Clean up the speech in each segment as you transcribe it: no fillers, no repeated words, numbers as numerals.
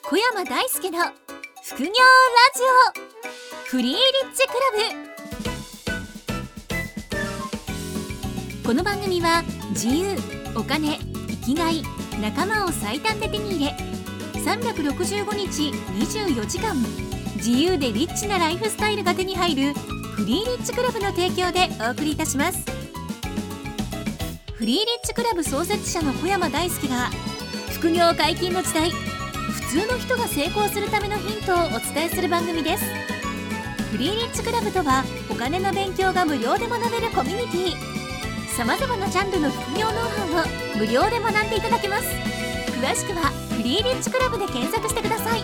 小山大輔の副業ラジオフリーリッチクラブ。この番組は自由、お金、生きがい、仲間を最短で手に入れ365日24時間自由でリッチなライフスタイルが手に入るフリーリッチクラブの提供でお送りいたします。フリーリッチクラブ創設者の小山大輔が副業解禁の時代、普通の人が成功するためのヒントをお伝えする番組です。フリーリッチクラブとはお金の勉強が無料で学べるコミュニティ。さまざまなジャンルの副業ノウハウを無料で学んでいただけます。詳しくはフリーリッチクラブで検索してください。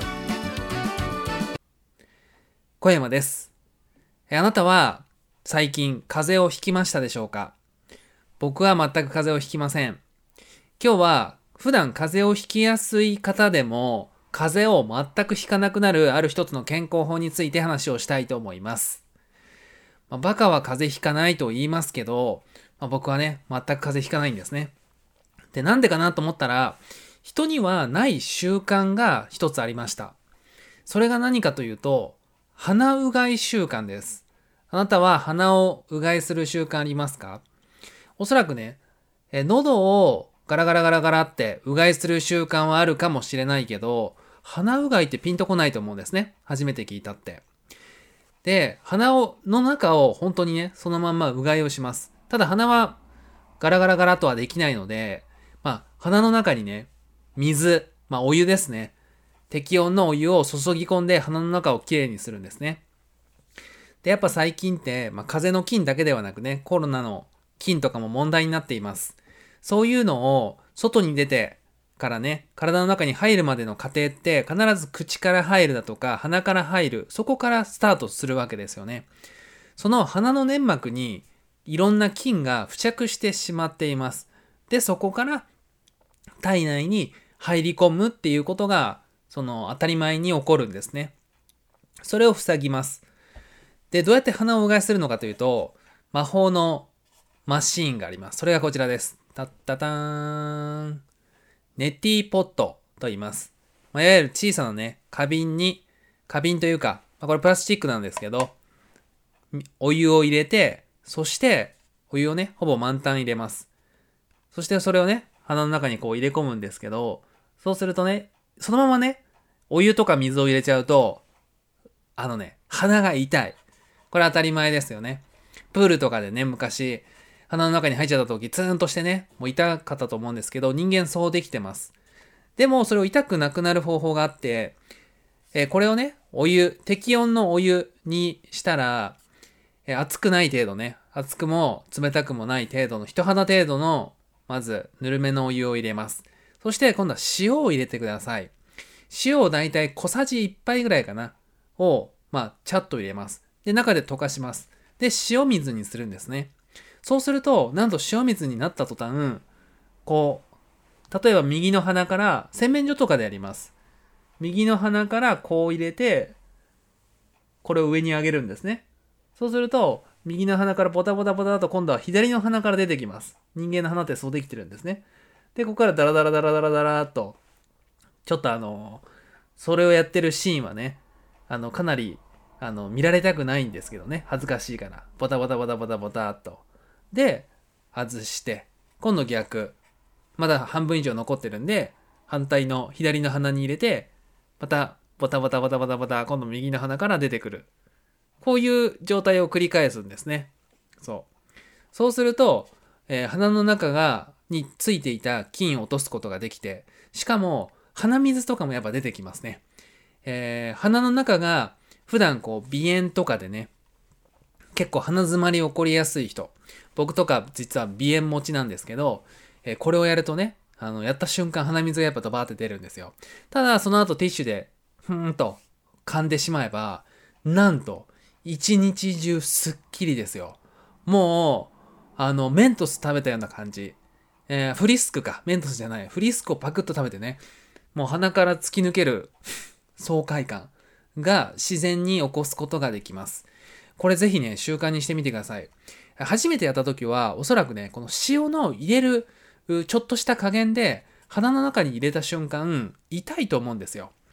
小山です。あなたは最近風邪をひきましたでしょうか？僕は全く風邪をひきません。今日は普段風邪をひきやすい方でも風邪を全くひかなくなるある一つの健康法について話をしたいと思います。バカは風邪ひかないと言いますけど、僕はね、全く風邪ひかないんですね。で、なんでかなと思ったら、人にはない習慣が一つありました。それが何かというと、鼻うがい習慣です。あなたは鼻をうがいする習慣ありますか？おそらくね、喉をガラガラガラガラってうがいする習慣はあるかもしれないけど、鼻うがいってピンとこないと思うんですね。初めて聞いたって。で、鼻の中を本当にね、そのまんまうがいをします。ただ鼻はガラガラガラとはできないので、鼻の中にね、水、お湯ですね。適温のお湯を注ぎ込んで鼻の中をきれいにするんですね。で、やっぱ最近って、風邪の菌だけではなくね、コロナの菌とかも問題になっています。そういうのを外に出てからね、体の中に入るまでの過程って必ず口から入るだとか鼻から入る、そこからスタートするわけですよね。その鼻の粘膜にいろんな菌が付着してしまっています。で、そこから体内に入り込むっていうことがその当たり前に起こるんですね。それを塞ぎます。で、どうやって鼻をうがいするのかというと、魔法のマシーンがあります。それがこちらです。タッタターン。ネティポットと言います。いわゆる小さなね、花瓶というか、これプラスチックなんですけど、お湯を入れて、そしてお湯をね、ほぼ満タン入れます。そしてそれをね、鼻の中にこう入れ込むんですけど、そうするとね、そのままね、お湯とか水を入れちゃうと、鼻が痛い。これ当たり前ですよね。プールとかでね、昔、鼻の中に入っちゃった時、ツーンとしてね、もう痛かったと思うんですけど、人間そうできてます。でも、それを痛くなくなる方法があって、これをね、適温のお湯にしたら、熱くない程度ね、熱くも冷たくもない程度の、人肌程度の、まず、ぬるめのお湯を入れます。そして、今度は塩を入れてください。塩をだいたい小さじ1杯ぐらいかな、を、ちゃっと入れます。で、中で溶かします。で、塩水にするんですね。そうすると、なんと塩水になった途端、例えば右の鼻から、洗面所とかでやります。右の鼻からこう入れて、これを上に上げるんですね。そうすると、右の鼻からボタボタボタと今度は左の鼻から出てきます。人間の鼻ってそうできてるんですね。で、ここからダラダラダラダラダラっと、ちょっとそれをやってるシーンはね、かなり、見られたくないんですけどね、恥ずかしいから。ボタボタボタボタボタっと。で、外して、今度逆。まだ半分以上残ってるんで、反対の左の鼻に入れて、また、ボタボタボタボタボタ、今度右の鼻から出てくる。こういう状態を繰り返すんですね。そうすると、鼻の中についていた菌を落とすことができて、しかも、鼻水とかもやっぱ出てきますね。鼻の中が、普段鼻炎とかでね、結構鼻詰まり起こりやすい人、僕とか実は鼻炎持ちなんですけど、これをやるとね、やった瞬間鼻水がやっぱドバーって出るんですよ。ただその後ティッシュでふーんと噛んでしまえば、なんと一日中すっきりですよ。もうメントス食べたような感じ。フリスクか、メントスじゃない、フリスクをパクッと食べてね、もう鼻から突き抜ける爽快感が自然に起こすことができます。これぜひね、習慣にしてみてください。初めてやった時は、おそらくね、この塩の入れるちょっとした加減で、鼻の中に入れた瞬間、痛いと思うんですよ。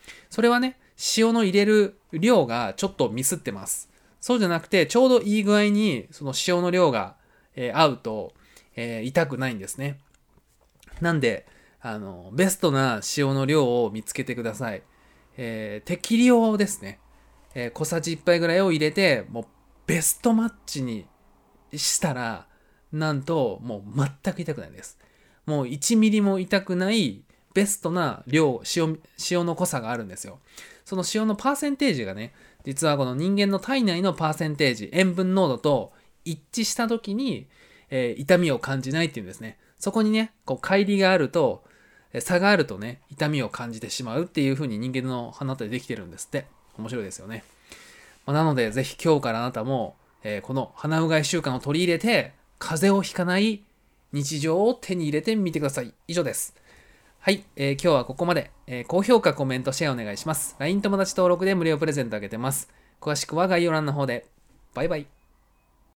それはね、塩の入れる量がちょっとミスってます。そうじゃなくて、ちょうどいい具合にその塩の量が、合うと、痛くないんですね。なんで、ベストな塩の量を見つけてください。適量ですね。小さじ1杯ぐらいを入れて、もうベストマッチにしたら、なんともう全く痛くないです。もう1ミリも痛くないベストな量、塩の濃さがあるんですよ。その塩のパーセンテージがね、実はこの人間の体内のパーセンテージ、塩分濃度と一致した時に、痛みを感じないっていうんですね。そこにね、こう乖離があると、差があるとね、痛みを感じてしまうっていう風に人間の鼻ってできてるんですって。面白いですよね。なので、ぜひ今日からあなたも、この鼻うがい習慣を取り入れて、風邪をひかない日常を手に入れてみてください。以上です。はい、今日はここまで、高評価、コメント、シェアお願いします。LINE 友達登録で無料プレゼントあげてます。詳しくは概要欄の方で。バイバイ。